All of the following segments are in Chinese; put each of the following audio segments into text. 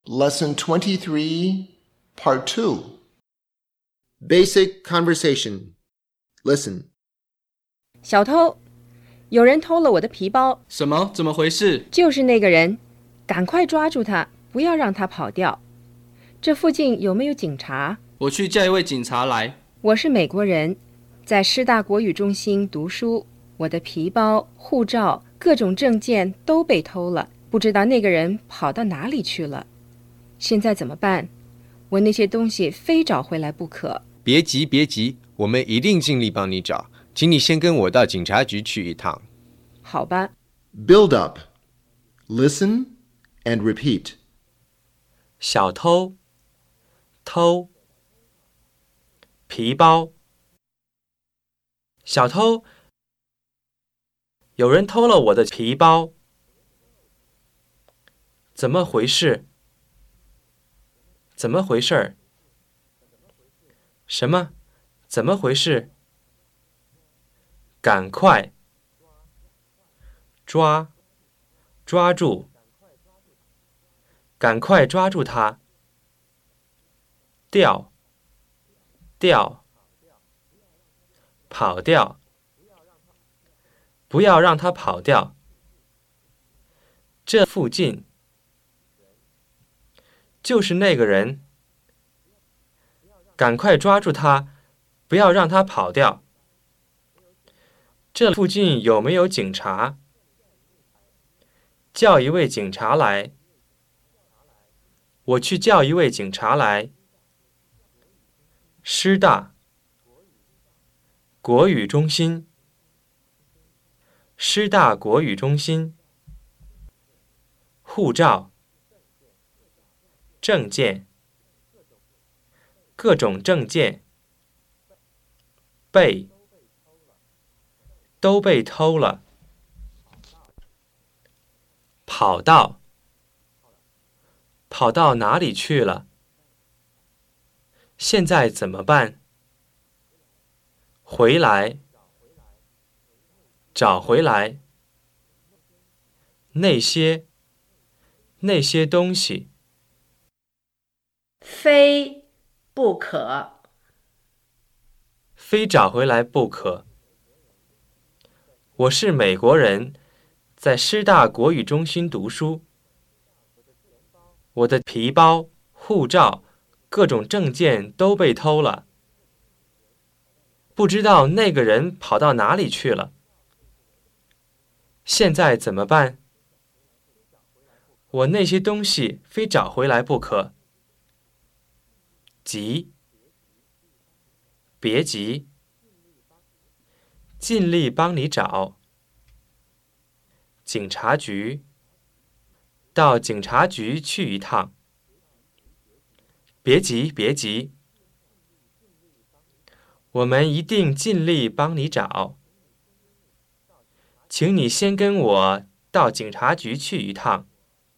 Lesson 23, Part 2. Basic Conversation. Listen. 小偷，有人偷了我的皮包。 什么？怎么回事？ 就是那个人，赶快抓住他，不要让他跑掉。这附近有没有警察？ 我去叫一位警察来。 我是美国人，在师大国语中心读书，我的皮包、护照、各种证件都被偷了，不知道那个人跑到哪里去了。现在怎么办？我那些东西非找回来不可。 别急，别急，我们一定尽力帮你找。请你先跟我到警察局去一趟。 好吧。 Build up. Listen and repeat. 小偷，偷，皮包，小偷，有人偷了我的皮包，怎么回事？怎么回事？什么？怎么回事？赶快，抓，抓住，赶快抓住他，掉，掉，跑掉，不要让他跑掉。这附近，就是那个人，赶快抓住他，不要让他跑掉。这附近有没有警察？叫一位警察来。我去叫一位警察来。师大国语中心，师大国语中心。护照、证件、各种证件都被偷了。跑到哪里去了？现在怎么办？回来，找回来。那些东西， 非不可， 非找回来不可。我是美国人，在师大国语中心读书。我的皮包、护照、各种证件都被偷了，不知道那个人跑到哪里去了。现在怎么办？我那些东西非找回来不可。急，别急，尽力帮你找。警察局，到警察局去一趟。别急，别急，我们一定尽力帮你找。请你先跟我到警察局去一趟。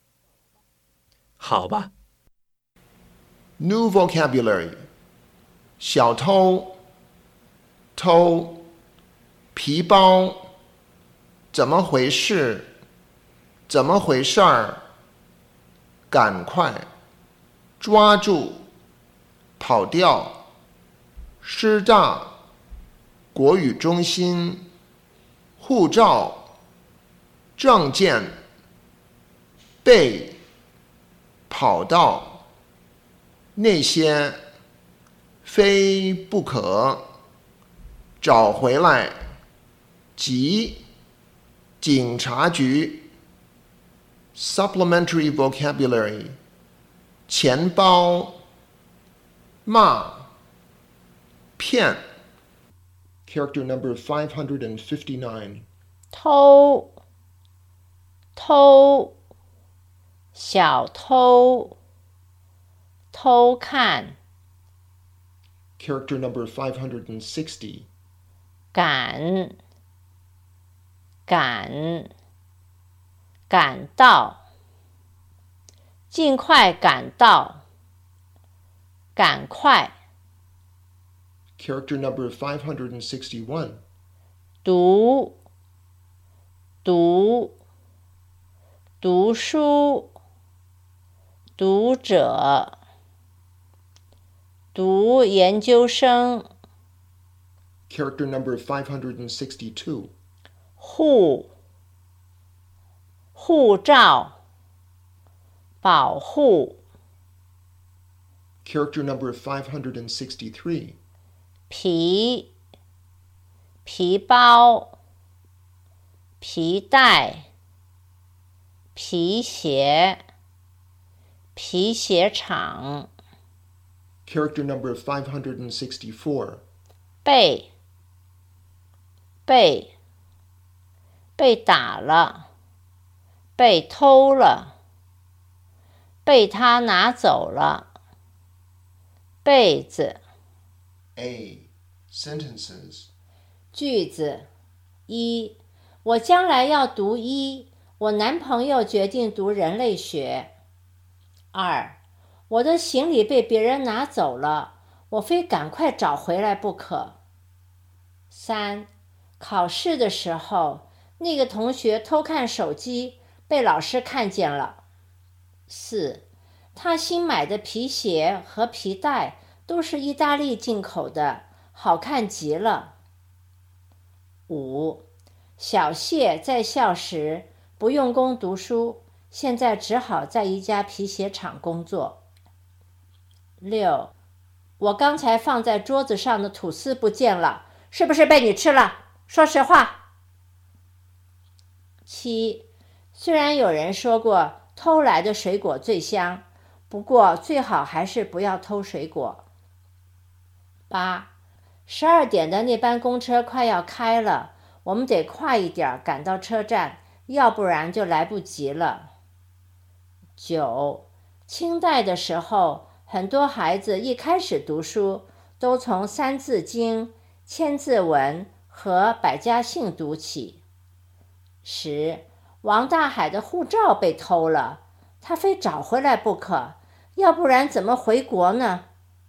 好吧。 New vocabulary. 小偷，偷，皮包，怎么回事？怎么回事儿？赶快，抓住，跑掉。师大，国语中心，护照，证件，被，跑到，那些，非不可，找回来，急，警察局。Supplementary vocabulary. 钱包，骂，骗。Character number 559. 偷，偷，小偷，偷看。 Character number 560. 赶，赶，赶到，尽快赶到，赶快。 Character number 561. 读，读，读书， 读者，读研究生。 Character number 562. 护照，保护。 Character number 563. 皮包，皮带，皮鞋，皮鞋厂。 Character number 564. 被打了，被偷了，被他拿走了。被子。 A. Sentences. 句子一，我将来要读医，我男朋友决定读人类学。2，我的行李被别人拿走了，我非赶快找回来不可。3，考试的时候，那个同学偷看手机，被老师看见了。4，他新买的皮鞋和皮带都是意大利进口的，好看极了。5，小谢在校时不用功读书，现在只好在一家皮鞋厂工作。6，我刚才放在桌子上的吐司不见了，是不是被你吃了？说实话。7，虽然有人说过偷来的水果最香，不过最好还是不要偷水果。8， 12点的那班公车快要开了，我们得快一点赶到车站，要不然就来不及了。9，清代的时候，很多孩子一开始读书都从《三字经》《千字文》和《百家姓》读起。10，王大海的护照被偷了，他非找回来不可，要不然怎么回国呢？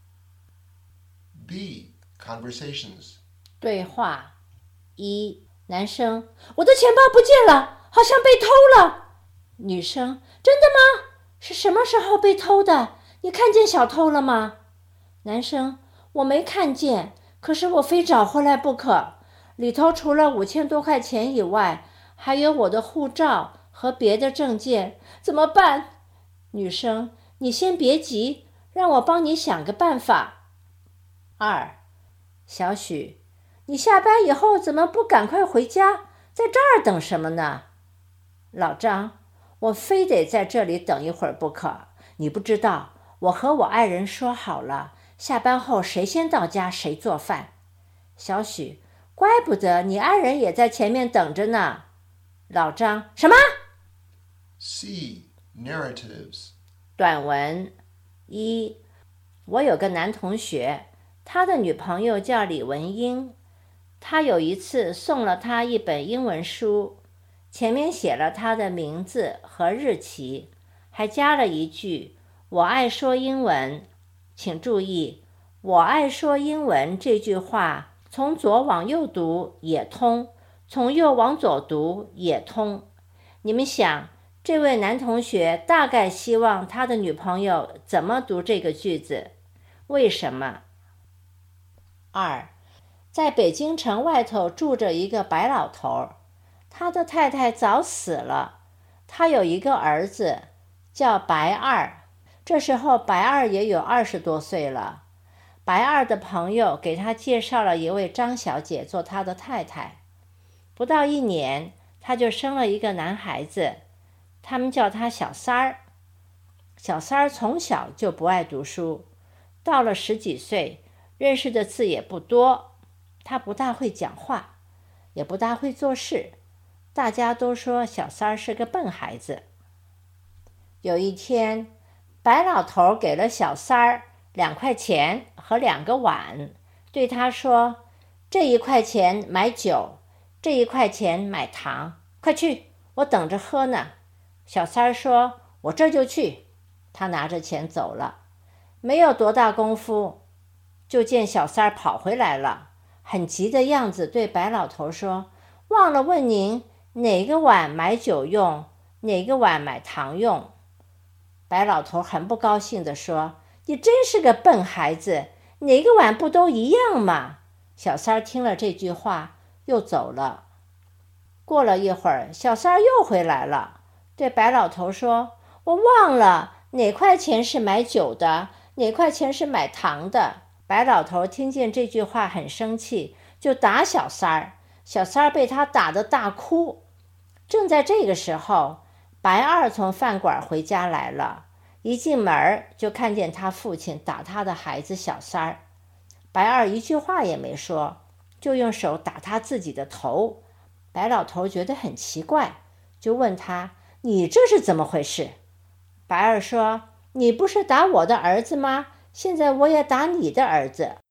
B. Conversations. 对话。1，男生，我的钱包不见了，好像被偷了。女生，真的吗？是什么时候被偷的？你看见小偷了吗？男生，我没看见，可是我非找回来不可。里头除了5000多块钱以外，还有我的护照和别的证件，怎么办？女生，你先别急，让我帮你想个办法。2，小许，你下班以后怎么不赶快回家，在这儿等什么呢？老张，我非得在这里等一会儿不可，你不知道，我和我爱人说好了，下班后谁先到家谁做饭。小许，怪不得你爱人也在前面等着呢。老张，什么？ C. Narratives. 短文。1，我有个男同学，他的女朋友叫李文英，他有一次送了他一本英文书，前面写了他的名字和日期，还加了一句我爱说英文。请注意，我爱说英文这句话从左往右读也通，从右往左读也通。你们想，这位男同学大概希望他的女朋友怎么读这个句子？为什么？2，在北京城外头住着一个白老头，他的太太早死了，他有一个儿子叫白二，这时候白二也有20多岁了。白二的朋友给他介绍了一位张小姐做他的太太，不到1年，他就生了一个男孩子，他们叫他小三儿。小三儿从小就不爱读书，到了10几岁，认识的字也不多，他不大会讲话，也不大会做事，大家都说小三儿是个笨孩子。有一天，白老头给了小三儿2块钱和2个碗，对他说，这1块钱买酒，这1块钱买糖，快去，我等着喝呢。小三儿说，我这就去。他拿着钱走了，没有多大功夫，就见小三儿跑回来了，很急的样子，对白老头说，忘了问您哪个碗买酒用，哪个碗买糖用。 白老头很不高兴地说：“你真是个笨孩子，哪个碗不都一样吗？”小三儿听了这句话，又走了。过了一会儿，小三儿又回来了，对白老头说：“我忘了哪块钱是买酒的，哪块钱是买糖的。”白老头听见这句话很生气，就打小三儿。小三儿被他打得大哭。正在这个时候，白二从饭馆回家来了，一进门就看见他父亲打他的孩子小三儿。白二一句话也没说，就用手打他自己的头。白老头觉得很奇怪，就问他：“你这是怎么回事？”白二说：“你不是打我的儿子吗？现在我也打你的儿子。”